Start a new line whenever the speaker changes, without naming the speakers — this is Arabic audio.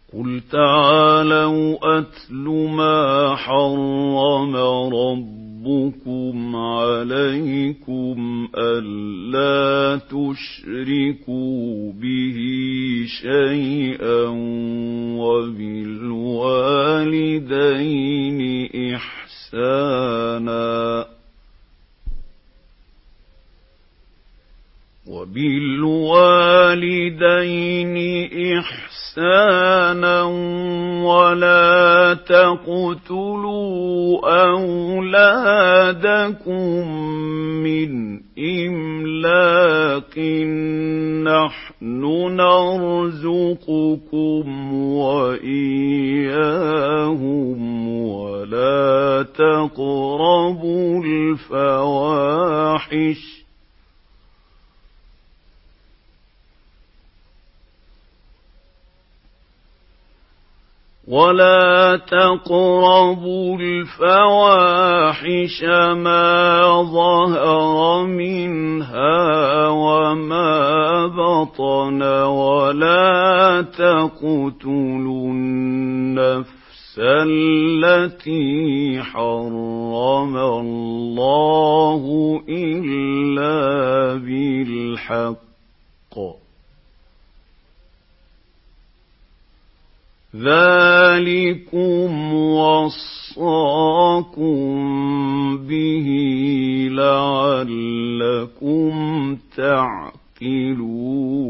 قُلْ تَعَالَوْا أَتْلُ مَا حَرَّمَ رَبُّكُمْ عَلَيْكُمْ أَلَّا تُشْرِكُوا بِهِ شَيْئًا وَبِالْوَالِدَيْنِ إِحْسَانًا وَلَا تَقْتُلُوا أَوْلَادَكُم مِّنْ إِمْلَاقٍ ۖ نَّحْنُ نَرْزُقُكُمْ وَإِيَّاهُمْ ۖ وَلَا تَقْرَبُوا الْفَوَاحِشَ مَا ظَهَرَ مِنْهَا وَمَا بَطَنَ ۖ وَلَا تَقْتُلُوا النَّفْسَ الَّتِي حَرَّمَ اللَّهُ إِلَّا بِالْحَقِّ ۚ ذَٰلِكُمْ وَصَّاكُم بِهِ لَعَلَّكُمْ تَعْقِلُونَ